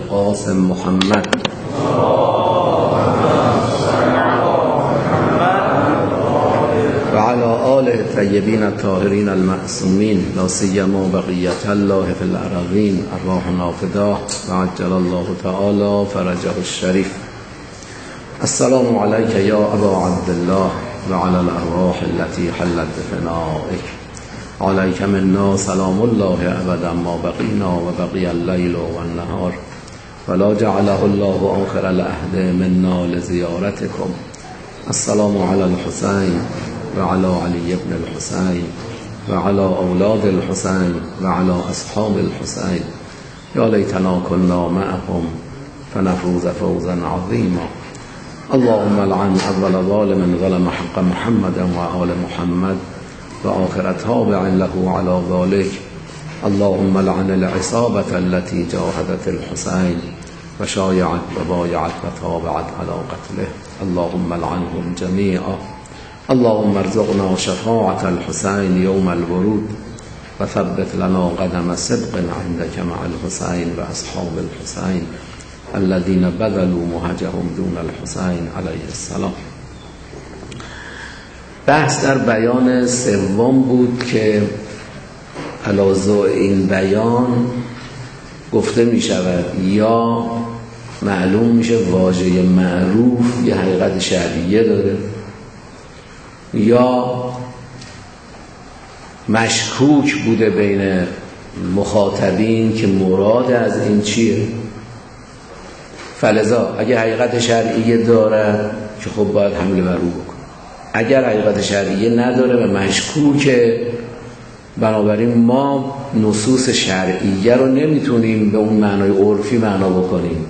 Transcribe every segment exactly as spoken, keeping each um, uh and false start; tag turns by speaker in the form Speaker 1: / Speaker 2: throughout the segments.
Speaker 1: القاسم محمد و علی آله الطیبین الطاهرین المعصومین لا سیما بقیت الله فی الارضین ارواحنا فداه و عجل الله تعالی فرجه الشریف. السلام علیک یا ابا عبدالله و علی الارواح التي حلت بفنائک. علیک منا سلام الله ابدا ما بقینا و بقی اللیل و النهار ولا جعله الله آخر العهد منا لزیارتکم. السلام علی الحسین و علی علی ابن الحسین و علی اولاد الحسین و علی اصحاب الحسین. یا لیتنا کنا معهم فنفوز فوزا عظیما. اللهم لعن اول ظالم ظلم حق محمد و آل محمد و آخر تابع له على ذلك. اللهم لعن العصابة التي جاهدت الحسين و شایعت و بایعت و تابعت على قتله. اللهم لعنهم جميعا. اللهم ارزقنا شفاعة الحسين يوم الورود و ثبت لنا قدم صدق عندك مع الحسين و اصحاب الحسين الذين بذلوا مهجهم دون الحسين عليه السلام. بحث در بیان سوم بود که علاوه این بیان گفته می شود یا معلوم میشه واژه معروف یه حقیقت شرعیه داره یا مشکوک بوده بین مخاطبین که مراد از این چیه. فلذا اگه حقیقت شرعیه داره که خب باید حمله بر او بکن، اگر حقیقت شرعیه نداره و مشکوکه بنابراین ما نصوص شرعیه رو نمیتونیم به اون معنای عرفی معنا بکنیم،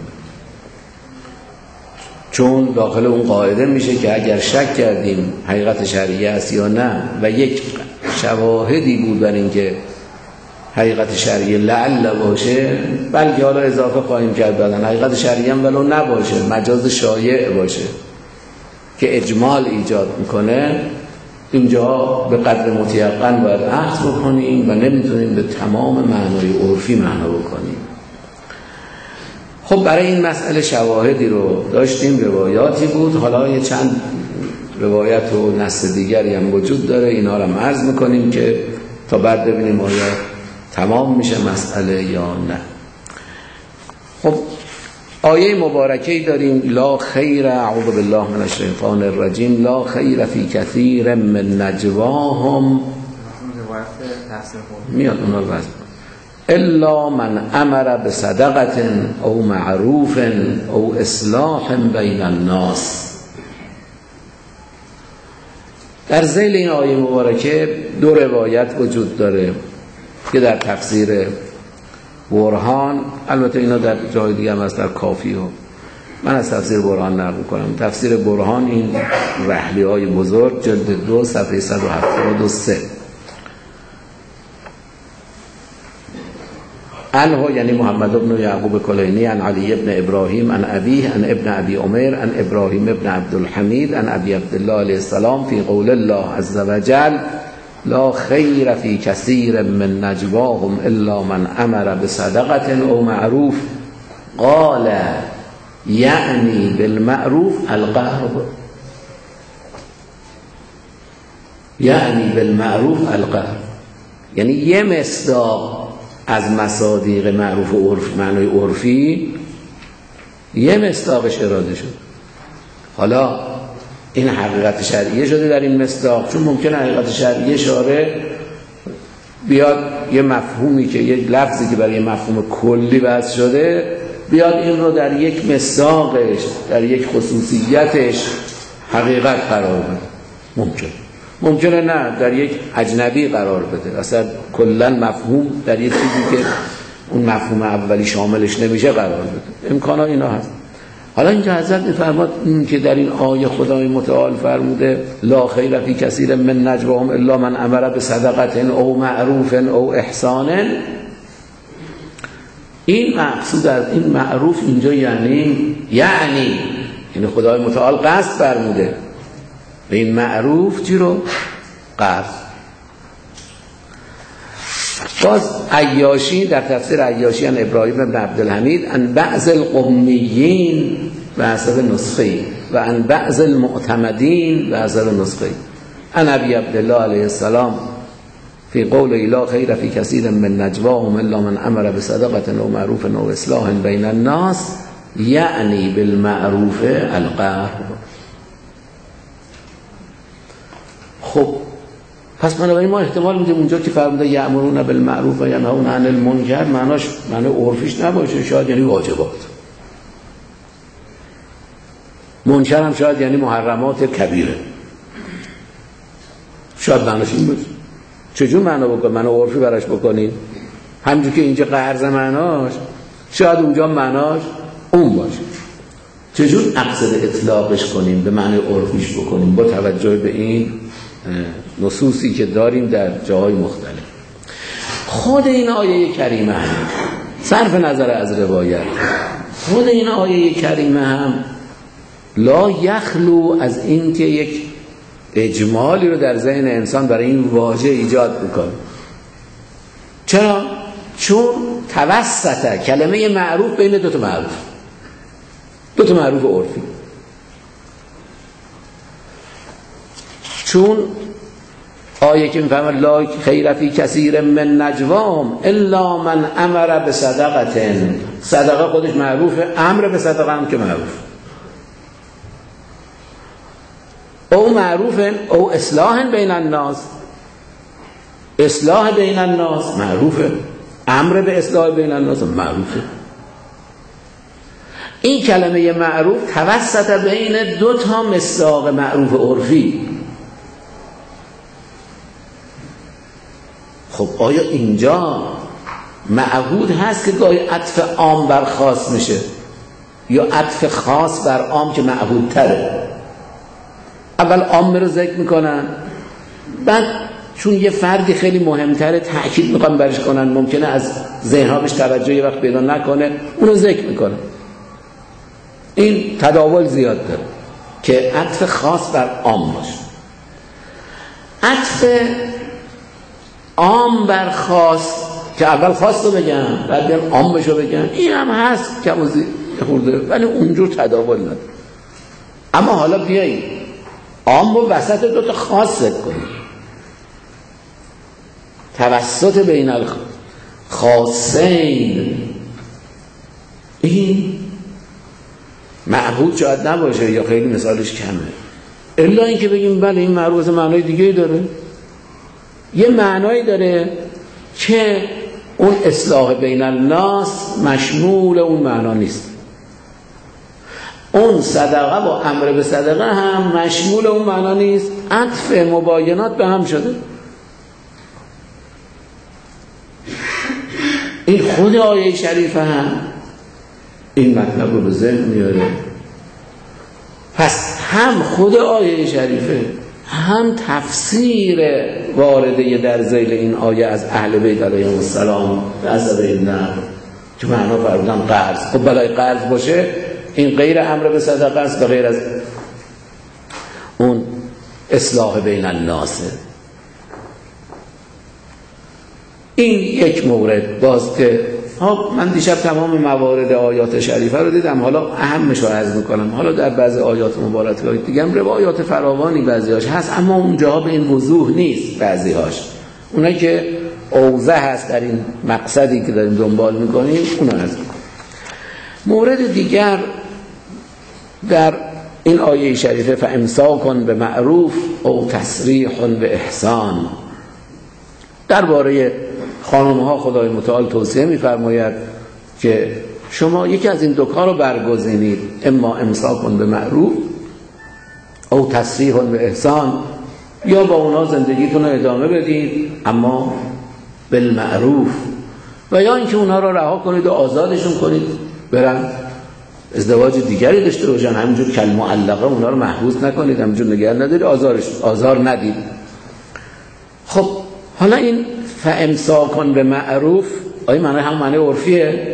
Speaker 1: چون داخل اون قاعده میشه که اگر شک کردیم حقیقت شرعیه است یا نه و یک شواهدی بود بر این که حقیقت شرعیه لعل باشه، بلکه حالا اضافه خواهیم کرد بعدن حقیقت شرعیه هم ولو نباشه، مجاز شایع باشه که اجمال ایجاد میکنه، اینجا به قدر متیقن باید عهد بکنیم و نمیتونیم به تمام معنای عرفی معنا بکنیم. خب برای این مسئله شواهدی رو داشتیم، روایاتی بود، حالا یه چند روایت و نص دیگری هم وجود داره، اینا رو هم عرض میکنیم که تا بعد ببینیم آیا تمام میشه مسئله یا نه. خب آیه مبارکه‌ای داریم لا خیر، اعوذ بالله من الشیطان الرجیم، لا خیر فی کثیر من نجواهم، میاد اونا رو بس الا من امر بصدقه او معروف او اصلاح بین الناس. در ذیل این آیه مبارکه دو روایت وجود داره که در تفسیر برهان، البته اینا در جای دیگه هم هست، در کافی ها، من از تفسیر برهان نقل کنم. تفسیر برهان این رحلی های بزرگ جلد دو صفحه صد و هفتاد و سه عنه، یعنی محمد بن یعقوب کلینی، عن علی ابن ابراهیم، عن ابیه، عن ابن ابی عمر، عن ابراهیم ابن عبدالحمید، عن ابی عبدالله علیه السلام فی قول الله عز وجل لا خیر فی کثیر من نجواهم الا من امر بصدقه او معروف قال یعنی بالمعروف القرب، یعنی بالمعروف القرب، یعنی یه مصداق از مصادیق معروف و عرف، معنای عرفی یه مصداقش اراده شد. حالا این حقیقت شرعیه شده در این مصداق، چون ممکنه حقیقت شرعیه شارع بیاد یه مفهومی که یه لفظی که برای مفهوم کلی بحث شده بیاد این رو در یک مصداقش، در یک خصوصیتش حقیقت قرار بده. ممکن ممکنه نه در یک اجنبی قرار بده، اصلا کلا مفهوم در یک چیزی که اون مفهوم اولی شاملش نمیشه قرار بده. امکانا اینا هست. حالا اینجا حضرت می‌فرماد این که در این آیه خدای متعال فرموده لا خیر فی کثیر من نجواهم الا من امر بصدقه او معروف او احسان، این مقصود از این معروف اینجا یعنی یعنی یعنی خدای متعال قصد فرموده به این معروف چی رو؟ قصد. باز عیاشی در تفسیر عیاشی ان ابراهیم بن عبدالحمید ان بعض القمیین و حسب نسخه و ان بعض المعتمدین و حسب نسخه ان ابی عبدالله علیه السلام فی قول لا خیر فی کثیر من نجواهم الا من امر بصدقه او معروف او اصلاح بین الناس یعنی بالمعروف القهر. خب پس بنابراین ما احتمال میدیم اونجا که فرموده یأمرون بالمعروف و ینهون عن المنکر معناش معنی عرفیش نباشه، شاید یعنی واجبات. منکر هم شاید یعنی محرمات کبیره، شاید معناش این باشه. چجور معنا بکنه؟ معنا عرفی براش بکنید همونجور که اینجا قرض معناش، شاید اونجا معناش اون باشه. چجور اقصد اطلاقش کنیم به معنی عرفیش بکنیم با توجه به این نصوصی که داریم در جاهای مختلف. خود این آیه کریمه هم صرف نظر از روایت، خود این آیه کریمه هم لا یخلو از این که یک اجمالی رو در ذهن انسان برای این واژه ایجاد میکنه. چرا؟ چون توسط کلمه معروف بین دو تا معروف، دو تا معروف عرفی، چون آیه که میفهمه لا خیر فی کثیر من نجواهم الا من امر بصدقه، صدقه خودش معروفه، امر به صدقه هم که معروف، او معروفه او اصلاح بین الناس، اصلاح بین الناس معروفه، امر به اصلاح بین الناس معروفه. این کلمه معروف توسط بین دو تا مصداق معروف عرفی. خب آیا اینجا معهود هست که گاهی عطف عام بر خاص میشه یا عطف خاص بر عام که معهود تره؟ اول عام رو ذکر میکنن، بعد چون یه فردی خیلی مهمتره تأکید میکنن برش کنن، ممکنه از ذهنها بهش توجه یه وقت پیدا نکنه، اونو ذکر میکنن. این تداول زیاد داره که عطف خاص بر عام باشه. عطف عام بر خاص که اول خاص رو بگم بعد بیان عام بشو بگم، این هم هست که موزی خورده، ولی اونجور تداول نداره. اما حالا بیایید عام رو وسط دو تا خاص ذکر کنیم، توسط بین الخاصین، این معهود شاید نباشه یا خیلی مثالش کمه، الا اینکه بگیم بله این معروف معنای دیگه داره، یه معنایی داره که اون اصلاح بین الناس مشمول اون معنا نیست، اون صدقه و امر به صدقه هم مشمول اون معنا نیست، عطف مباینات به هم شده. این خود آیه شریفه هم این مطلب رو به ذهن میاره. پس هم خود آیه شریفه هم تفسیر وارده در ذیل این آیه از اهل بیت علیهم السلام از این نقل که معنا فرمودن قرض، خب بلای قرض باشه این غیر امر به صدقه است و غیر از اون اصلاح بین الناس. این یک مورد باز که ها من دیشب تمام موارد آیات شریفه رو دیدم، حالا اهمش رو عرض میکنم. حالا در بعضی آیات مبارکه دیگه هم روایات فراوانی بعضی‌هاش هست، اما اونجاها به این وضوح نیست، بعضی‌هاش اونایی که اوضح هست در این مقصدی که داریم دنبال میکنیم اونو عرض میکنم. مورد دیگر در این آیه شریفه فامساک به معروف او تسریح به احسان، درباره خانم ها خدای متعال توصیه می‌فرماید که شما یکی از این دو کار رو برگزینید، اما امساک به معروف او تسریح به احسان، یا با اونا زندگیتون رو ادامه بدید اما بالمعروف، و یا اینکه اونا رو رها کنید و آزادشون کنید برن ازدواج دیگری داشته باشن، همینجور کالمعلقه اونا رو محبوس نکنید، همینجور نگه ندارید، آزارش آزار ندید. خب حالا این فامساک به معروف آیا معنی هم معنی عرفیه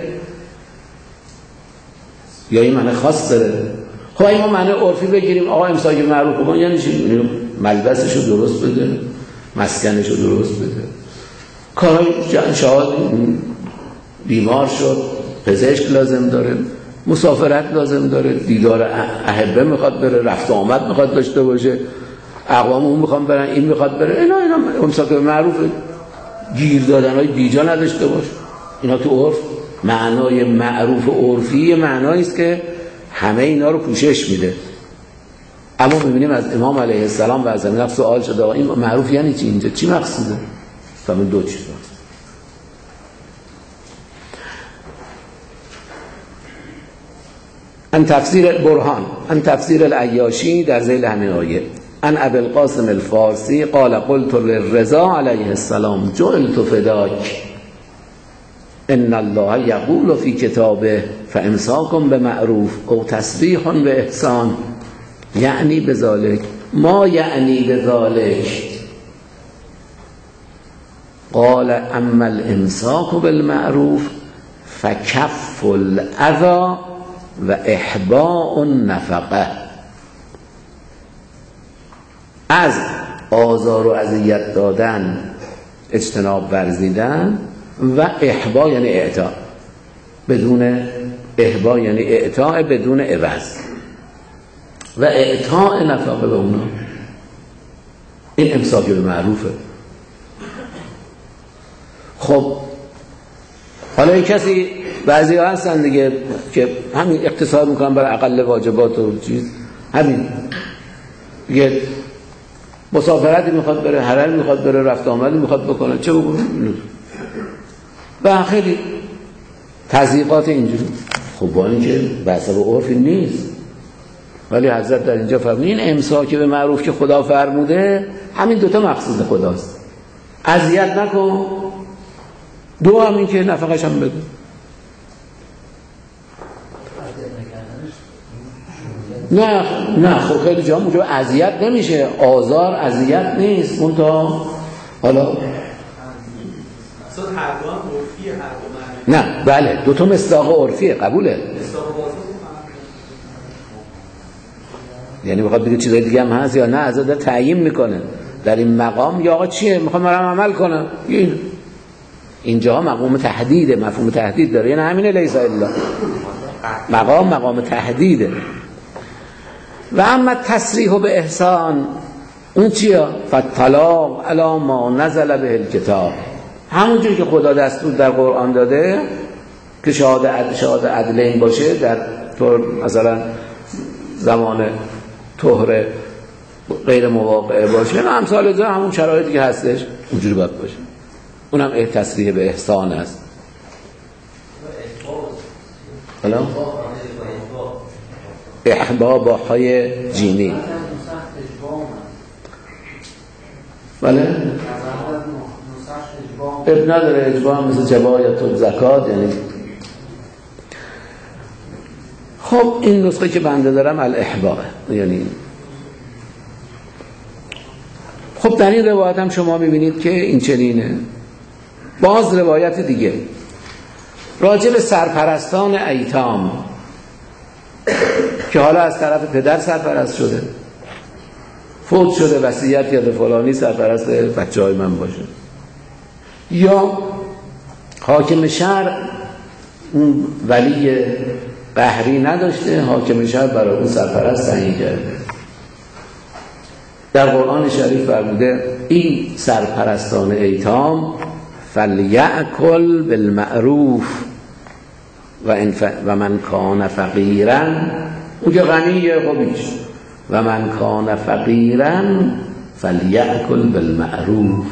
Speaker 1: یا این معنی خاص داره؟ خب اگه ما معنی عرفی بگیریم آقا امساک به معروف کن یعنی چی؟ ملبسشو درست بده، مسکنشو درست بده، کارهای شاید بیمار شد، پزشک لازم داره، مسافرت لازم داره، دیدار احبه میخواد بره، رفت و آمد میخواد داشته باشه، اقوام اون میخوان برن، این میخواد بره، اینا اینا امساک به معروف، گیر دادن های بیجا نداشته باشه. اینا تو عرف معنای معروف عرفی معنایی است که همه اینا رو پوشش میده. اما میبینیم از امام علیه السلام و از زمین سوال شده این معروف یعنی چی؟ اینجا چی مقصوده؟ فهمید دو چیز هست. ان تفسیر برهان ان تفسیر العیاشی در ذیل همین آیه ان ابی القاسم الفارسی قال قلت للرضا علیه السلام جعلت فداک ان الله یقول فی کتابه فامساک بمعروف او تسریح باحسان یعنی بذالک ما یعنی بذالک قال اما الامساک بالمعروف فکف الاذی و احباء النفقه، از آزار و اذیت دادن اجتناب ورزیدن و احبا یعنی اعطا، بدون احبا یعنی اعطاء بدون عوض و اعطاء نفقه به اونا. این امساک به معروفه. خب حالا این کسی بعضی ها هستن دیگه که همین اقتصار میکنن برای اقل واجبات و چیز، همین دیگه مسافرتی میخواد بره، حرم میخواد بره، رفت آمدی میخواد بکنه، چه بکنه و خیلی تضییقات اینجوری. خب با اینکه بحث به عرفی نیست، ولی حضرت در اینجا فرمودن این امساک به معروف که خدا فرموده همین دوتا مقصود خداست. اذیت نکن، دو همین که نفقش هم بده. نه نه خب خیلی جا اونجا اذیت نمیشه، آزار اذیت نیست، اون تا حالا نه بله دو تا مصداق عرفیه قبوله، یعنی بخواد بگه چیزای دیگه هم هست یا نه، از در تعیین میکنه در این مقام یا آقا چیه میخوام برام عمل کنم. این اینجا مقام تهدیده، مفهوم تهدید داره، یعنی همینه لیس الا مقام مقام تهدیده. و اما تصریح به احسان اون چیه؟ فالطلاق علی ما نزل به الکتاب، همونجوری که خدا دستور در قرآن داده که شهادت عدل شهادت عدلین باشه در طور مثلا زمان طهر غیر مواقعه باشه، نه امثال ذا همون شرایطی که هستش اونجوری باید باشه. اونم اه تصریح به احسان است. حالا احبا با های جیمی بله اب نداره اجبا مثل جبایت و زکات یعنی. خب این نسخه که بنده دارم الاحبا یعنی. خب در این روایت هم شما میبینید که این چنینه. باز روایت دیگه راجع به سرپرستان ایتام که حالا از طرف پدر سرپرست شده، فوت شده، وصیت کرده فلانی سرپرست بچه های من باشه، یا حاکم شهر اون ولی قهری نداشته، حاکم شهر برای اون سرپرست تعیین کرده. در قرآن شریف فرموده این سرپرستان ایتام فلیأکل بالمعروف و, ف... و من کان فقیرا، اون که غنیه خبیش، و من کان فقیرا فلیأکل بالمعروف.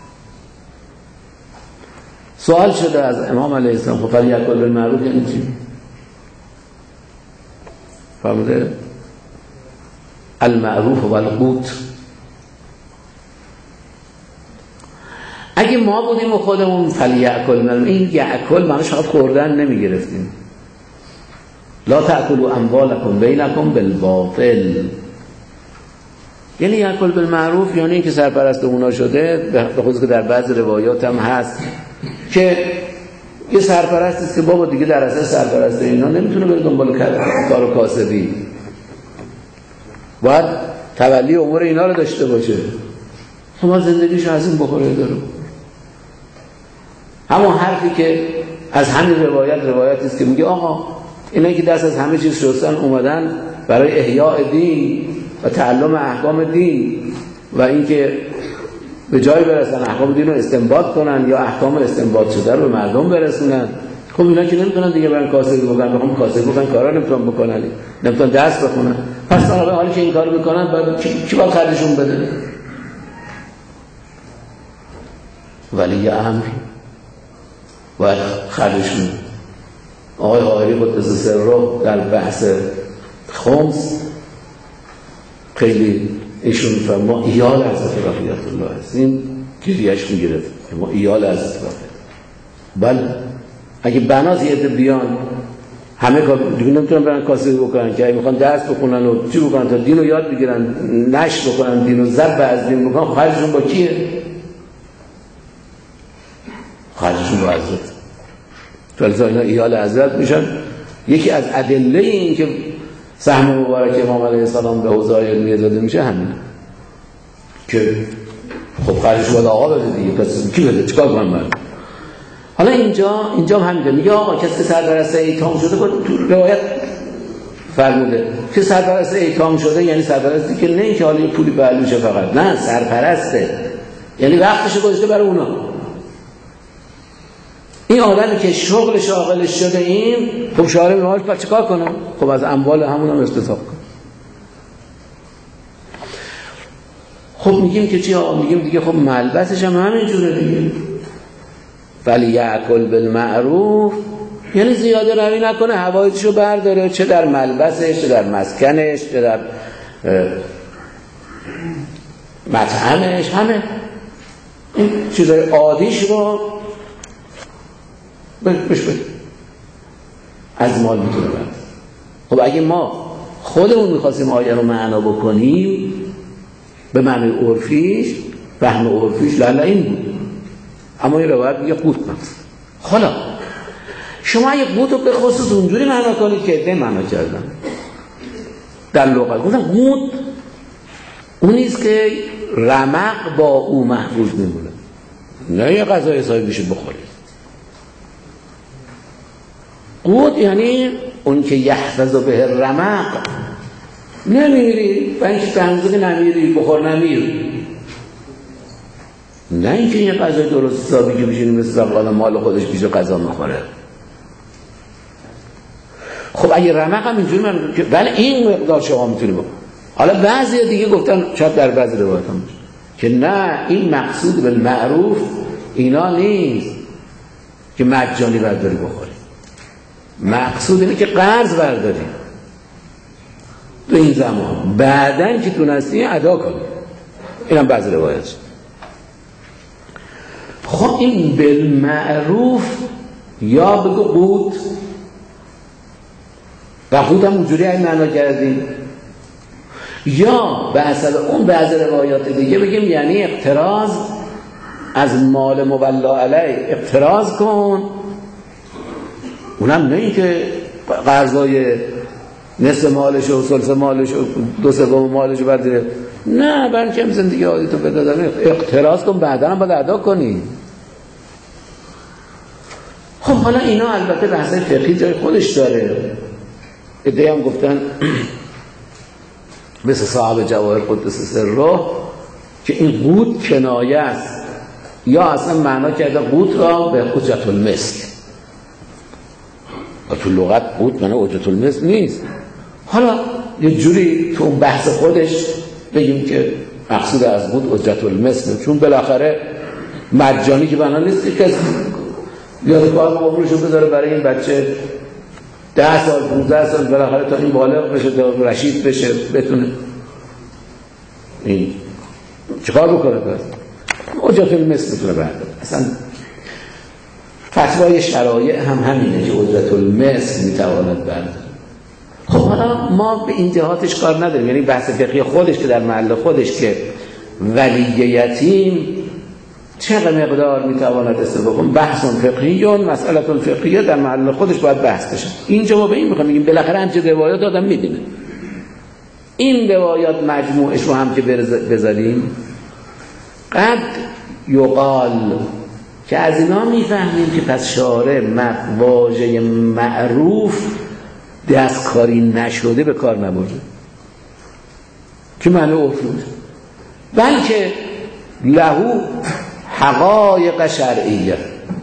Speaker 1: سوال شده از امام علیه السلام خب فلیأکل بالمعروف یعنی چی؟ فرموده المعروف و القوت. اگه ما بودیم و خودمون فلیأکل معروف، این یأکل معنیش فقط خوردن نمی گرفتیم. لا تأکلوا اموالکم بینکم بالباطل، یعنی یأکل بالمعروف یعنی این که سرپرست اونا شده، به خصوص که در بعض روایات هم هست که یه سرپرست است که بابا دیگه در اساس سرپرست اینا نمیتونه بره دنبال کار و کاسبی، باید تولی امور اینا رو داشته باشه. خب زندگیش از این بخوره داره. همون حرفی که از همین روایت روایتی است که میگه آقا اینایی که دست از همه چیز شستن اومدن برای احیاء دین و تعلم احکام دین و اینکه به جای برسن احکام دین رو استنباط کنن یا احکام استنباط شده رو به مردم برسونن. خب اینا که نمیتونن دیگه برن کاسبی بکنن، بخوام کاسبی بکنن کارا نمیتونن بکنن، نمیتونن دست بخونن. پس برای حالی که این کارو میکنن باید کی باید خرجشون بده؟ ولی امر باید خرجشون. آقای حائری قدس سره در بحث خمس خیلی ایشون فرمود ما ایال حضرت بقیت الله هستیم، گریهش میگرفت ما ایال حضرت بقیت. بله اگه بناز یه عده بیان همه کار دیگه نمیتونن برن کاسبی بکنن که اگه میخوان درس بخونن و چی بکنن تا دین رو یاد بگیرن، نشر بکنن، دین رو ضرب از دین بکنن، خرجشون با کیه؟ خرجشون با حضرت. فلذا اینا ایال حضرت میشن. یکی از ادله این که سهم مبارک امام علیه السلام به حوزه علمیه داده میشه همین که خب خرجش باید آقا بده دیگه، پس کی بده؟ چیکار کنم من؟ حالا اینجا اینجا هم همینه، میگه آقا کسی که سرپرست ایتام شده، تو روایت فرموده که سرپرست ایتام شده یعنی سرپرستی که نه اینکه حالا پولی بلوشه فقط، نه سرپرسته یعنی وقتش گذاشته برای اونا. این آدمی که شغل شاغلش شده این خب شارع می‌خواد بعد چیکار کنه؟ خب از اموال همون هم استصحاب کنه. خب میگیم که چی؟ میگیم دیگه خب ملبسش هم همین جوره دیگه. ولی یأکل بالمعروف یعنی زیاده روی نکنه، حوایجشو برداره، چه در ملبسش، چه در مسکنش، چه در مطعمش، همه این چیزای عادیش رو بش بش از مال میتونه برد. خب اگه ما خودمون میخواستیم آیه رو معنا بکنیم به معنی عرفیش، فهم عرفیش لالا این بود، اما این روایت میگه قوت کن. حالا شما یه قوت رو به خصوص اونجوری معنا کنید که ده معنا کردن در لغت گفتن قوت اونیست که رمق با او محفوظ میمونه، نه یه غذای حسابی بشه بخورید. قوت یعنی اون که یحفظ به رمق، نمیری و اینکه تنظیق نمیری بخور نمیری، نه اینکه یه غذای درست حسابی که بشینی مثل بقال مال خودش بیشو غذا میخوره. خب اگه رمق هم اینجوری من بله این مقدار شما میتونی بخور. حالا بعضی دیگه گفتن شاید در بعضی روایت هم که نه این مقصود بالمعروف اینا نیست که مجانی برداری بخوری، مقصود اینه که قرض برداری تو این زمان بعدن که تونستی ادا کنی. این هم بعضی روایت. خب این بالمعروف یا بگو قوت و قوت هم اونجوری این معنا کردیم، یا به حسب اون بعضی روایات دیگه بگیم یعنی اقتراض از مال مولا علیه، اقتراض کن. اونم نه این که قرضای نصف مالش و ثلث مالش و دو سوم مالش رو برداره، نه برای که زندگی عادی تو بدادن اقتراض کن بعدا هم باید ادا کنی. خب حالا اینا البته بحثای فقهی جای خودش داره. ادعی هم گفتن مثل صاحب جواهر قدس سره که این قوت کنایه است، یا اصلا معنا کرده قوت را به اجرت المثل، و تو لغت قوت معنی اجرت المثل نیست. حالا یه جوری تو اون بحث خودش بگیم که مقصود از قوت اجرت المثل، چون بالاخره مجانی که بنا نیست که یاد کار عمرشو بذاره برای این بچه ده سال پونزده سال بالاخره تا این بالغ بشه تا رشید بشه بتونه این چیکار بکنه پس اجرت المثل میتونه برداره. اصلا فتوای شرایع هم همینه که اجرت المثل میتواند برداره. خب حالا ما به این جهاتش کار نداریم، یعنی بحث فقهی خودش که در محل خودش که ولی یتیم چه مقدار میتواند استفاده کنه، بحث فقهی مسئله فقهیه در محل خودش باید بحث بشه. اینجا ما به این میخوایم بگیم بالاخره همچه روایات آدم میدونه، این روایات مجموعش رو هم که بذاریم قد یقال که از اینا میفهمیم که پس شارع واژه معروف دستکاری نشده به کار نبرده که معنی عرفی بود، بلکه لهو حقایق شرعیه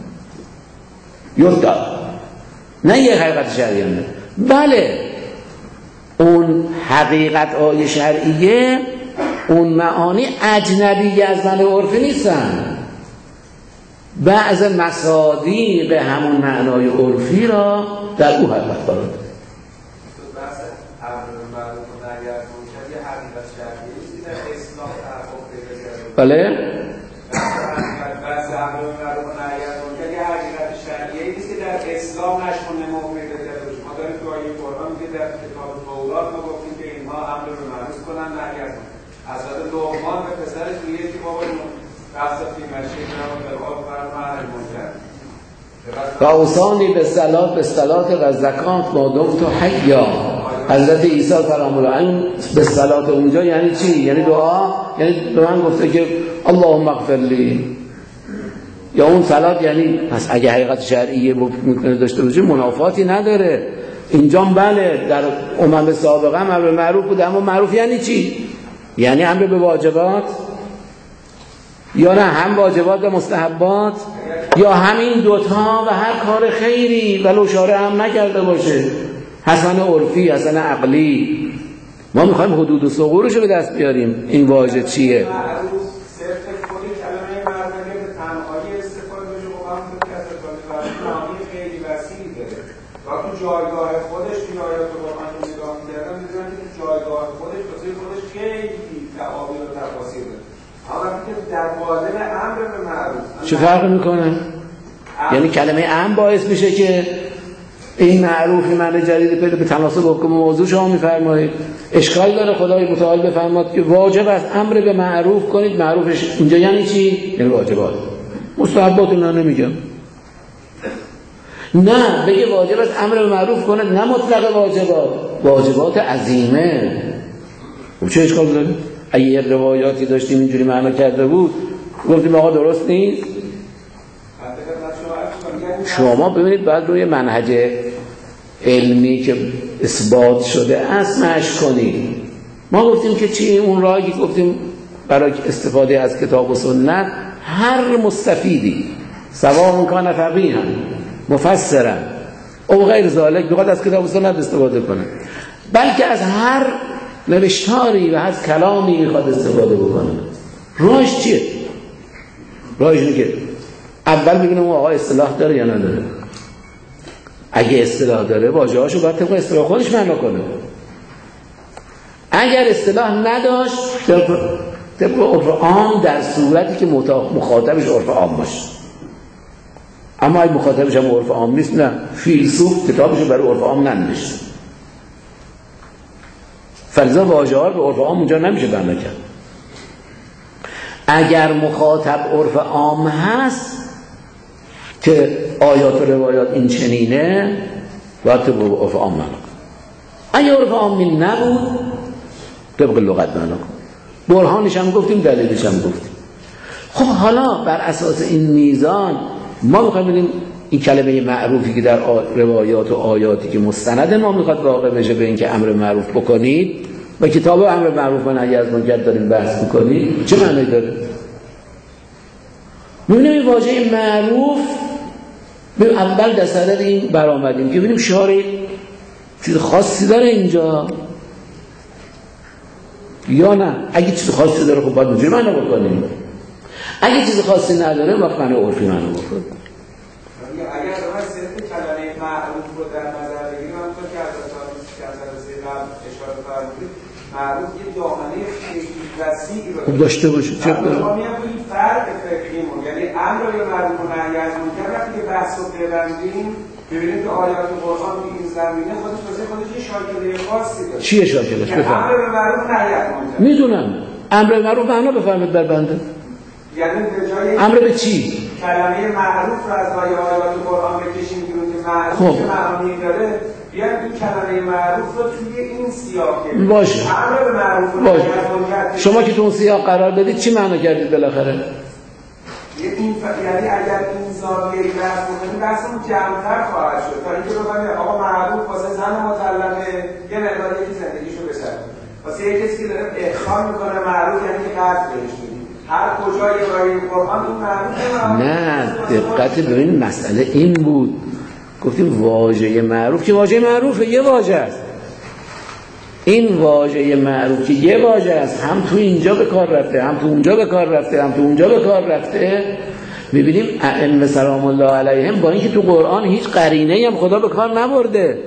Speaker 1: یدعا، نه یه حقیقت شرعیه، نه بله اون حقیقت های شرعیه اون معانی اجنبی از من عرفی نیستن، بعض مصادیق همون معنای عرفی را در او حقیقت قرار داده. بله
Speaker 2: بحث امر به معروف و نهی از منکر یه حقیقت شرعیه‌ای نیست که در اسلام نشأ و نمو پیدا کرده باشه. ما داریم تو آیه قرآن میگه در کتاب تورات ما گفتیم که اینها امر به معروف کنن نهی از منکر. حضرت لقمان به پسرش میگه که بابا قصد فی مشیک و بالعرف و نهی عن المنکر
Speaker 1: و اوصانی به صلات به صلات و زکات ما دمت حیا. حضرت عیسی سلام الله علیه به صلات اونجا یعنی چی؟ یعنی دعا، یعنی به من گفته که اللهم اغفر لی، یا اون صلات یعنی پس اگه حقیقت شرعیه میتونه داشته باشه منافاتی نداره. اینجا بله در امم سابقه امر به معروف بود، اما معروف یعنی چی؟ یعنی امر به واجبات یا نه هم واجبات و مستحبات یا همین دوتا و هر کار خیری ولو شارع هم نکرده باشه، حسن عرفی حسن عقلی. ما میخوایم حدود و ثغورش رو به دست بیاریم. این واژه چیه؟
Speaker 2: جایگاه خودش توی آیات قرآن رو نگاه می‌کردن می‌دونن که جایگاه خودش واسه خودش خیلی تعابیر و تفاسیر داره. اما وقتی که در قالب امر به معروف
Speaker 1: چه فرقی میکنه؟ یعنی کلمه امر باعث میشه که این معروفی معنی جدید پیدا به تناسب حکم موضوع شما میفرمایید. اشکال داره خدای متعال بفرماد که واجب است امر به معروف کنید. معروفش اینجا یعنی چی؟ یعنی واجبات. مستحبات اینا نمیگم. نه بگه واجب است امر به معروف کنه، نه مطلق واجبات، واجبات عظیمه. خب چه اشکال داره؟ اگه یه روایاتی داشتیم اینجوری معنا کرده بود گفتیم آقا درست نیست. شما ببینید بعد روی منهج علمی که اثبات شده است مشق کنید. ما گفتیم که چی اون راهی که گفتیم برای استفاده از کتاب و سنت هر مستفیدی سواء کان فقیها مفسرا او غیر ذالک بخواد از کتاب و سنت استفاده کنه، بلکه از هر نوشتاری و از کلامی میخواد استفاده بکنه. راهش چیه؟ راهش اینه که اول ببینم اون آقا اصطلاح داره یا نداره. اگه اصطلاح داره واژه‌هاشو باید طبق اصطلاح خودش معنا کنه. اگر اصطلاح نداشت طبق عرف عام در صورتی که مخاطبش عرف عام باشه. اما اگه مخاطبش هم عرف عام نیست، نه فیلسوف کتابشو برای عرف عام ننوشته. فلذا واژه‌ها به عرف عام اونجا نمیشه معنا کرد. اگر مخاطب عرف عام هست که آیات و روایات این چنینه باید طبق عرف عام معنا کن. اگه عرف عامی نبود طبق لغت معنا کن. برهانش هم گفتیم، دلیلش هم گفتیم. خب حالا بر اساس این میزان ما میخوایم ببینیم این کلمه معروفی که در روایات و آیاتی که مستند ما میخواد واقع بشه به این که امر معروف بکنید و کتاب امر معروف و نهی از منکر داریم بحث میکنید چه معنی داره؟ میبینیم این واژه معروف به اول در صدر این برآمدیم که ببینیم شارع چیز خاصی داره اینجا یا نه. اگه چیز خاصی داره خب باید اونجوری معنی بکنیم. اگه چیز خاصی نداره وقت معنی عرفی معنی بکنیم.
Speaker 2: اگر ما صرف کلمه معروف رو در نظر بگیریم همونطور که حضرت جلسه قبل اشاره فرمودید معروف یه دامنه خیلی وسیعی رو
Speaker 1: خوب داشته باشه. چه
Speaker 2: داره؟ ما میگیم این فرق فقهیمون یعنی امر به معروف و نهی از منکر وقتی که بحث رو ببندیم ببینیم که آیات قرآن تو این زمینه خودش واسه خودش یه شاکله خاصی داره.
Speaker 1: چیه شاکلش؟ بفرمایید.
Speaker 2: امر به معروف و نهی از منکر.
Speaker 1: میدونم. امر به معروف معنا بفرمایید بر بنده.
Speaker 2: یعنی به جای
Speaker 1: امر به چی؟
Speaker 2: کلمه معروف رو از آیات قرآن بکشیم بیرون که معروف که معنی داره، بیان این کلمه معروف رو توی این سیاق
Speaker 1: باشه.
Speaker 2: امر به معروف و نهی از منکر.
Speaker 1: شما که تو اون سیاق قرار دادید چی معنا کردید بالاخره؟
Speaker 2: این ف... یعنی اگر این زاویه بحث بکنیم بحثمون جمع‌تر خواهد شد تا اینکه بخوایم آقا معروف واسه زن مطلقه یه مقدار یکی زندگیشو بسره، واسه یه کسی که داره احسان میکنه معروف یعنی که قرض بهش میدی هر کجا یه رای قرآن این معروف
Speaker 1: نه دقت ببین مسئله این بود گفتیم واژه معروف که واژه معروفه یه واژه است، این واژه معروف که یه واژه است هم تو اینجا به کار رفته هم تو اونجا به کار رفته هم تو اونجا به کار رفته. می‌بینیم ائمه سلام الله علیهم با اینکه تو قرآن هیچ قرینه‌ای هم خدا به کار نبرده،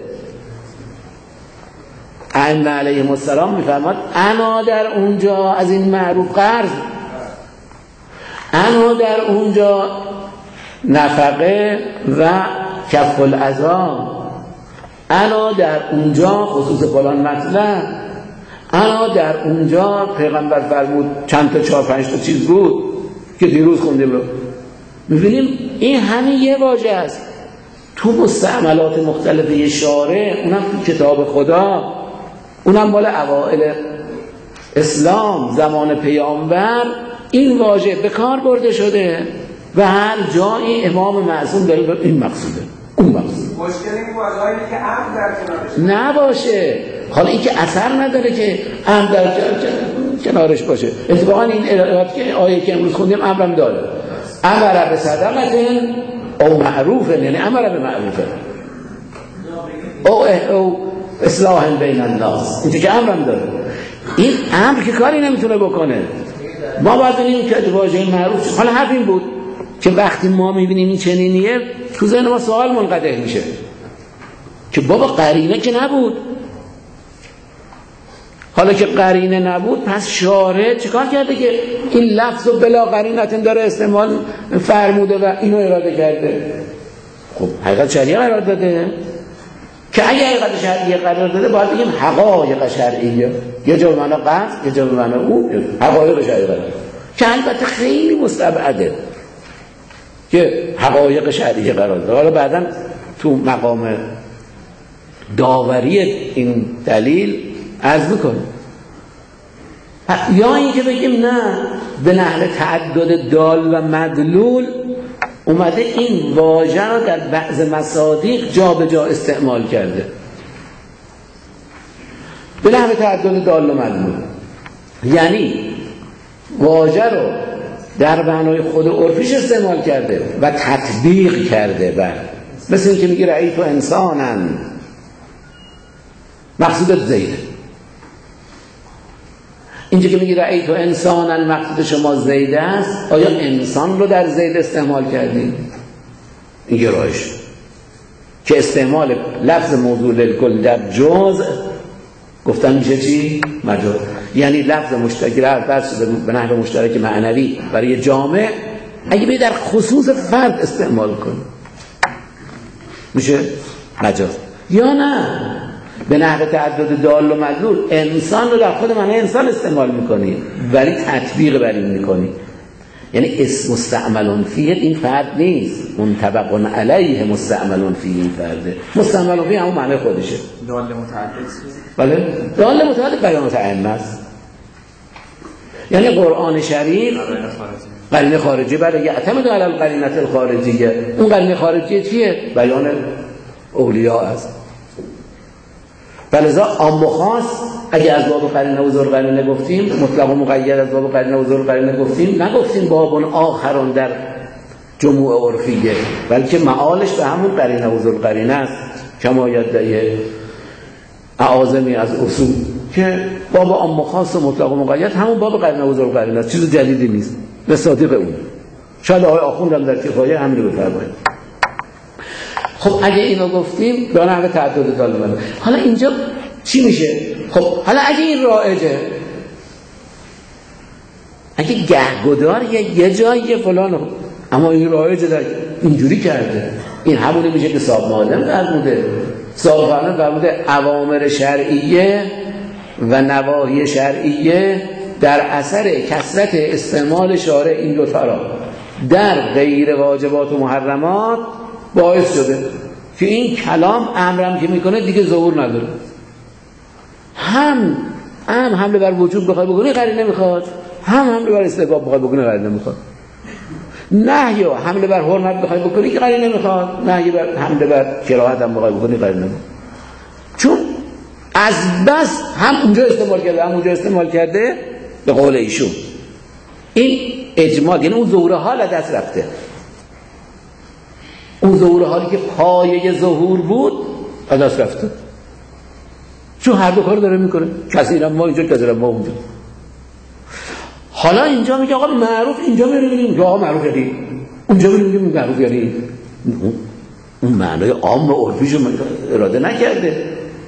Speaker 1: ائمه علیهم السلام می‌فرماد انا در اونجا از این معروف قرض، انا در اونجا نفقه و کف العذاب، انا در اونجا خصوص فلان مطلب، انا در اونجا پیغمبر فرمود چند تا چهار پنج تا چیز بود که دیروز خوندیم رو. می‌بینیم این همین یه واژه است تو مستعملات مختلف شارع، اونم تو کتاب خدا، اونم مال اوائل اسلام زمان پیامبر این واژه به کار برده شده و هر جایی امام معصوم داره این مقصوده اون مقصود.
Speaker 2: مشکل این واژه‌ای که امر در کنارش
Speaker 1: نباشه، حالا این که اثر نداره که امر در کنارش باشه. اتفاقا این ارائات که آیه که امروز خوندیم امرم داره، امر به صدقه او معروف، یعنی امر به معروف او او اصلاح بین الناس، اینجا که امرم داره. این امر که کاری نمیتونه بکنه، ما باید ببینیم که واژه معروف. حالا حرف این بود که وقتی ما میبینیم این چنینیه تو ذهن ما سوال منقطع میشه که بابا قرینه که نبود، حالا که قرینه نبود پس شارع چیکار کرده که این لفظ رو بلا قرینه داره استعمال فرموده و اینو اراده کرده؟ خب حقیقت شرعیه قرار داده که اگه حقیقت شرعیه قرار داده باید بگیم حقایق شرعیه، یه جا به معنی قصد یه جا به معنی او حقایق شرعیه قرار داده که البته خیلی مستبعده که حقایق شرعیه قرار داده. حالا بعداً تو مقام داوری این دلیل عرض میکنه، یا اینکه بگیم نه به نحو تعدد دال و مدلول اومده این واژه رو در بعض مصادیق جا به جا استعمال کرده. به نحو تعدد دال و مدلول یعنی واژه رو در معنای خود عرفیش استعمال کرده و تطبیق کرده. و مثل این که میگی رأیت انسانا مقصودت زیده، اینجا که میگی رأیت انسانا مقصود شما زید است، آیا انسان رو در زید استعمال کردیم؟ این یه راهش که استعمال لفظ موضوع للکل در جزء گفتن میشه چی؟ مجاز، یعنی لفظ مشترک درس به نحو مشترک معنوی برای جامع اگه به در خصوص فرد استعمال کنی میشه مجاز. یا نه به نحو تعدد دال و مدلول انسان رو در خود معنی انسان استعمال میکنی ولی تطبیق بر این میکنی، یعنی اسم مستعملون فیه این فرد نیست، منطبق علیه مستعملون فیه این فرده، مستعملون فیه همون معنی خودشه.
Speaker 2: دال متعدد
Speaker 1: بله دال متعدد بیان ائمه است، یعنی قرآن شریف قرینه خارجی برای یعتمد علی القرینه الخارجیه. اون قرینه خارجی چیه؟ بیان اولیاء است. فلذا عام و خاص اگه از باب قرینه و ذل قرینه گفتیم، مطلق و مقید از باب قرینه و ذل قرینه گفتیم، نگفتیم باب آخرون در جموع عرفیه، بلکه معالش به همون قرینه و ذل قرینه است. کما یدعی اعاظمی از اصول که باب عام و خاص و مطلق و مقید همون باب قرینه و ذل قرینه است، چیز جدیدی نیست، به صادق اون. شاید آقای آخوندم در کفایه همین رو بفرمایید. خب اگه اینو گفتیم به نحو تعدد دال و مدلول، حالا اینجا چی میشه؟ خب حالا اگه این رایجه، اگه گهگدار یه, یه جایی فلان، اما این رایجه در اینجوری کرده، این همونی میشه که صاحب معلم فرموده. صاحب معلم فرموده اوامر شرعیه و نواهی شرعیه در اثر کثرت استعمال شارع این دو تا را در غیر واجبات و محرمات باعث شده که این کلام امرم که میکنه دیگه ظهور نداره. هم هم حمله بر وجوب بخواد بکنه قرینه میخواد، هم حمله بر استحباب بخواد بکنه قرینه میخواد. نهی و حمله بر حرمت بخوای بکنی که قرینه میخواد، نهی بر حمله بر کراهت هم بخوای بکنی قرینه میخواد. چون از بس هم اونجا استعمال کرده هم اونجا استعمال کرده به قول ایشون. این اجمال یعنی اون ظهور حال دست رفته، اون ظهور حالی که پایه ظهور بود از دست رفته، چون هر دو کارو داره میکنه، کسی اینم ما اینجا کسی ما اونجا. حالا اینجا میگه آقا معروف، اینجا میبینیم که آقا معروف یعنی اونجا میبینیم معروف یعنی اون معنای عام و عرفیشو اراده نکرده.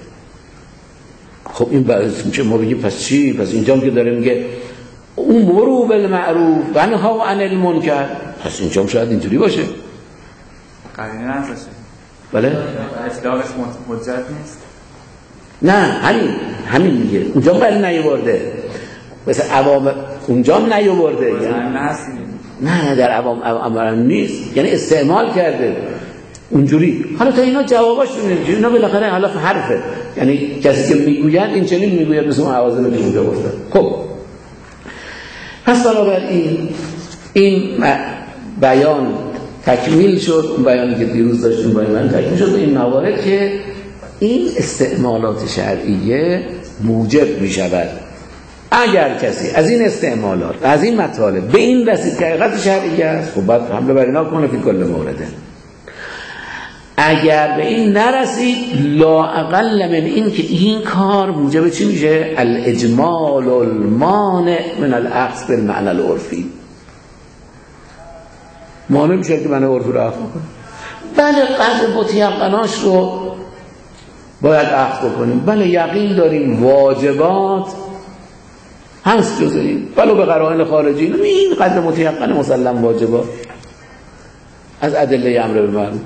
Speaker 1: خب این بعضی میشه ما بگیم پس چی؟ پس اینجا که داره میگه امروا بالمعروف و نهوا عن المنکر، پس اینجا شاید اینجوری باشه.
Speaker 3: قرینه نباشه.
Speaker 1: بله؟
Speaker 3: اطلاقش حجت نیست.
Speaker 1: نه همین همین میگه اونجا ولی نیاورده، مثل عوام اونجا هم نیاورده، یعنی نه در عوام امر نیست، یعنی استعمال کرده اونجوری. حالا تا اینا جواباش نمیشه، اینا بالاخره حالا حرفه، یعنی کسی که میگوید این چنین میگوید مثل اون عوازم که اونجا گفتن. خب پس بنابراین این بیان تکمیل شد، اون بیانی که دیروز داشتیم با من تکمیل شد این موارد که این استعمالات شرعیه موجب می شود اگر کسی از این استعمالات از این مطالب به این رسید که حقیقت شرعیه است، خب باید حمله بر اینا کنه فی کل مورده. اگر به این نرسید لا اقل من این که این کار موجب چی میشه؟ الاجمال المانع من الاخذ بالمعنى العرفی، مانع میشه که من عرفی رو اخذ بکنم. بله قدر متیقناش رو باید اخذ بکنیم، بله یقین داریم واجبات هست جز این، بله به قرائن خارجی این قدر متیقن مسلم واجبات از ادله امر بالمعروف.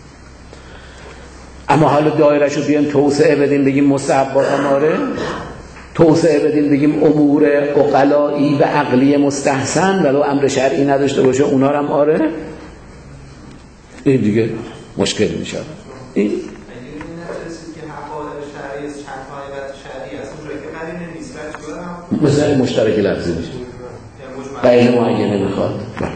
Speaker 1: اما حالا دایرش رو بیان توسعه بدیم بگیم مستحبات هم آره، توسعه بدیم بگیم امور عقلایی و عقلی مستحسن ولو امر شرعی نداشته باشه اونا هم آره، این دیگه مشکل میشه. این مثل مشترک لفظی میشه، قرینه معینه میخواد.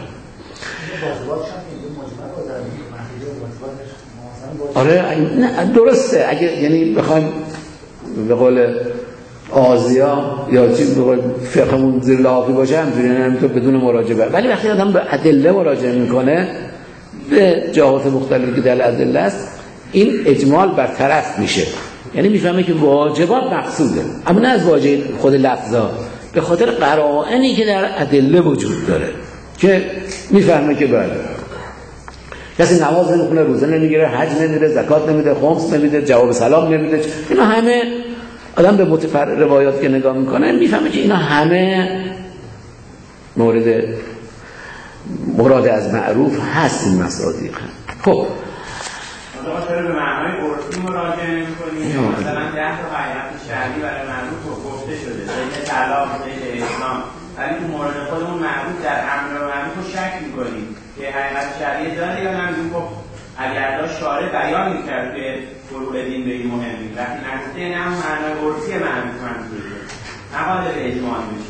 Speaker 1: آره نه درسته، اگه یعنی بخوایم به قول آزیا یا چیز به قول فقهمون زیر لحافی باشه همجوری نمیتونه بدون مراجعه، ولی وقتی آدم به ادله مراجعه میکنه به جهات مختلفی که در ادله است این اجمال برطرف میشه، یعنی میفهمه که واجبات مقصوده اما نه از واژه خود لفظا، به خاطر قرائنی که در ادله وجود داره که میفهمه که بله کسی نماز نمیخونه، روزه نمیگیره، حج نمیره، زکات نمیده، خمس نمیده، جواب سلام نمیده، اینا همه آدم به متفرع روایات که نگاه میکنه میفهمه که اینا همه مورد مراد از معروف هست این مصادیق. خب
Speaker 2: ما چرا به معنای عرفی مراجعه می‌کنیم؟ مثلا ده تا قاعده شرعی برای معروف گفته شده، مثل طلاق، مثل اسلام، ولی تو مورد خودمون معروف در امر معروف شک می‌کنیم که حقیقت شرعی داره یا نه. میگیم خب اگر داشت شارع بیان می‌کرد که فروع دین به این مهمی، وقتی نگفته یعنی هم معنای عرفی معروف منظوره، نقادر اجماع می‌شی.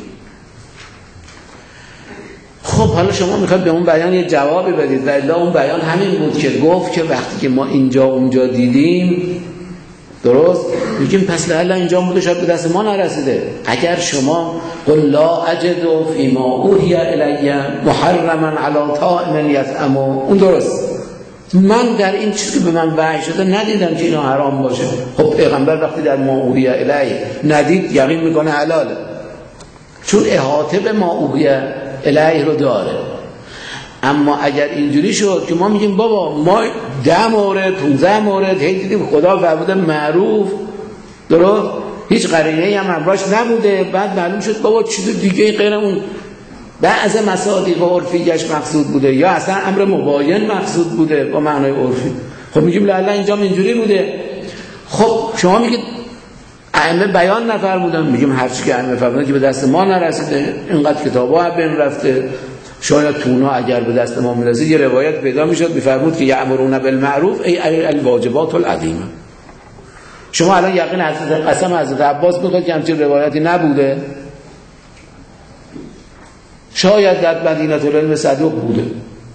Speaker 1: خب حالا شما میخواید به اون بیان یه جوابی بدید، ولی اون بیان همین بود که گفت که وقتی که ما اینجا اونجا دیدیم درست میگیم پس لعل اینجا بوده شاید به دست ما نرسیده. اگر شما قل لا اجد فیما اوحی الی محرما علی طاعم یطعمه، اون درست، من در این چیزی که به من وحی شده ندیدم که اینا حرام باشه. خب پیغمبر وقتی در ما اوحی الی ندید یقین میکنه حلاله، چون احاطه به ما اوحی الی رو داره. اما اگر اینجوری شد که ما میگیم بابا ما ده مورد پونزده مورد هی دیدیم خدا فرموده معروف درست، هیچ قرینه‌ای هم همراهش نبوده، بعد معلوم شد بابا چیز دیگه غیر اون بعض مصادیق عرفیش مقصود بوده یا اصلا امر مباین مقصود بوده با معنای عرفی، خب میگیم لالا اینجا اینجوری بوده. خب شما میگید ائمه بیان نفرمودن، میگیم هر چی که ائمه فرمودن که به دست ما نرسیده، اینقدر کتابا بین رفته، شاید تونا اگر به دست ما میرسید یه روایت پیدا میشد میفرمود که یأمرون بالمعروف ای الواجبات العظیمه. شما الان یقین حضرت قسم حضرت عباس میخواد که همچین روایتی نبوده، شاید در مدینه العلم صدوق بوده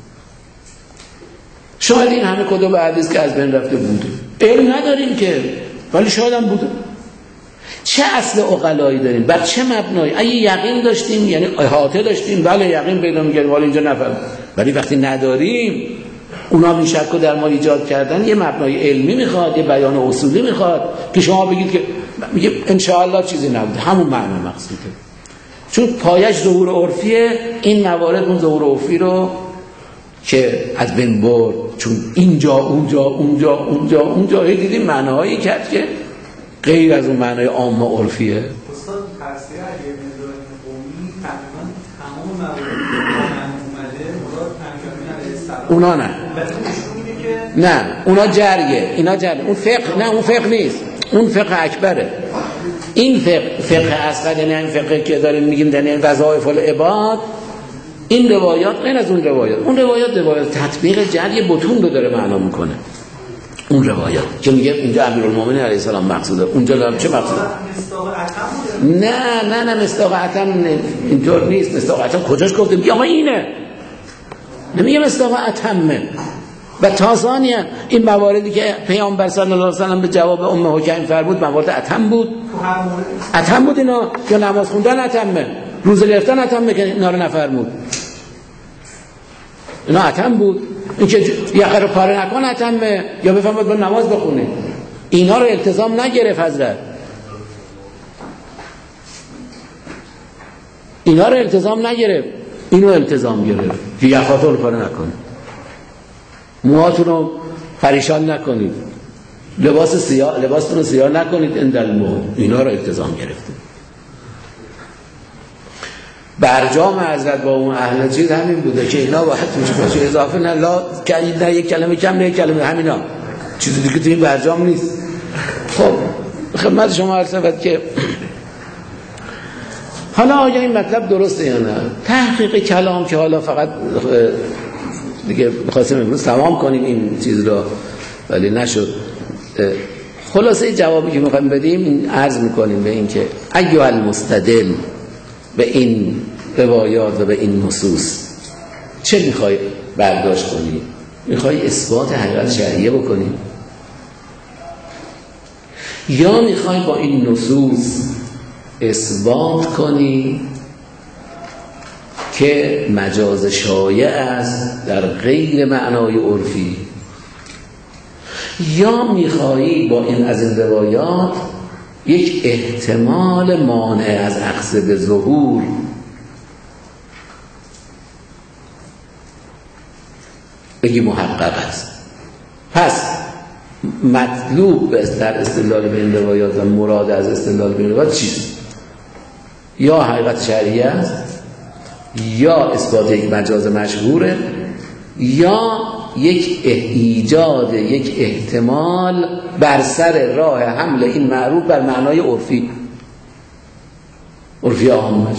Speaker 1: شاید این همه کتب حدیث که از بین رفته بوده، علم نداریم که، ولی شاید هم بوده. چه اصل عقلایی داریم؟ بر چه مبنایی؟ اگه یقین داشتیم یعنی احاطه داشتیم، بله یقین پیدا می‌کردیم، ولی اینجا نفهم. ولی وقتی نداریم، اونا این شک رو در ما ایجاد کردن، یه مبنای علمی میخواد، یه بیان اصولی میخواد که شما بگید که میگه ان شاء الله چیزی نبوده، همون معنی مقصوده. چون پایش ظهور عرفیه، این موارد اون ظهور عرفی رو که از بین برد. چون اینجا اونجا اونجا اونجا اونجا هی دیدیم معناهایی کرد که غیر از اون معنای عام و عرفیه.
Speaker 4: استاد تفسیر علی بن ابراهیم قمی تقریبا تمام موارد اومده مراد پیامبر علیه السلام.
Speaker 1: اونا نه. نه اونا جریه، اینا جریه. اون فقه نه، اون فقه نیست، اون فقه اکبره. این فقه فقه اصغر، یعنی این فقه که داریم میگیم یعنی وظایف العباد، این روایات غیر از اون روایات. اون روایات روایات تطبیق جری بطون رو داره معنا میکنه. اون روایات که میگه اینجا امیرالمومنین علیه السلام مقصوده، اونجا لام چه مقصوده؟ نه نه نه مصداق عتم اینطور نیست. مصداق عتم کجاش گفته؟ میگه آقا اینه، نمیگه مصداق عتمه. و تازانیه این مواردی که پیامبر صلی الله علیه و سلم به جواب ام حکیم فرمود موارد عتم بود. عتم بود اینا که نماز خوندن عتمه، روزه گرفتن عتمه که اینا رو نفرمود. اینا عتم بود. اینکه یقه رو پاره نکن عتمه، یا بفهمد با نماز بخونه. اینا رو التزام نگرفت حضرت. اینا رو التزام نگرفت، اینو التزام گرفت که یقاتون رو پاره نکن، موهاتون رو پریشان نکنید، لباس سیاه لباستون رو سیاه نکنید اندالموت. اینا رو التزام گرفته. برجام حضرت با اون اهل چیز همین بوده که اینا باید توش باشه، اضافه نه لا نه یک کلمه کم نه یک کلمه، همینا چیزی دیگه تو این برجام نیست. خب خدمت شما عرض شود که حالا آیا این مطلب درسته یا نه؟ تحقیق کلام که حالا فقط دیگه می‌خواستیم امروز تمام کنیم این چیز رو ولی نشد. خلاصه جوابی که می‌خوایم بدیم این عرض می‌کنیم به این که ایها المستدل به این روایات و به این نصوص چه میخوای برداشت کنی؟ میخوای اثبات حقیقت شرعیه بکنی یا میخوای با این نصوص اثبات کنی که مجاز شایع است در غیر معنای عرفی، یا میخوایی با این از این روایات یک احتمال مانع از اخذ به ظهور بگی محقق است. پس مطلوب در استدلال به این روایات و مراد از استدلال به این روایات چیست؟ یا حقیقت شرعیه است، یا اثبات یک مجاز مشهوره، یا یک ایجاد یک احتمال بر سر راه حمل این معروف بر معنای عرفی عرفی عامش.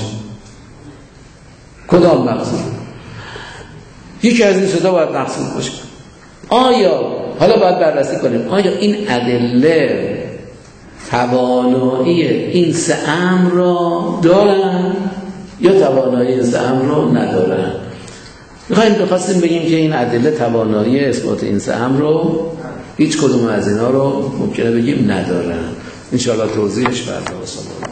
Speaker 1: کدام مقصود؟ یکی از این صدا باید مقصود باشه. آیا حالا باید بررسی کنیم آیا این ادله توانایی این سه امر را دارن یا توانایی این سه امر را ندارن؟ میخوایم بخواستیم بگیم که این ادله توانایی اثبات این سه امر رو هیچ کدوم از اینا رو ممکنه بگیم ندارن. انشاءالله توضیحش فردا.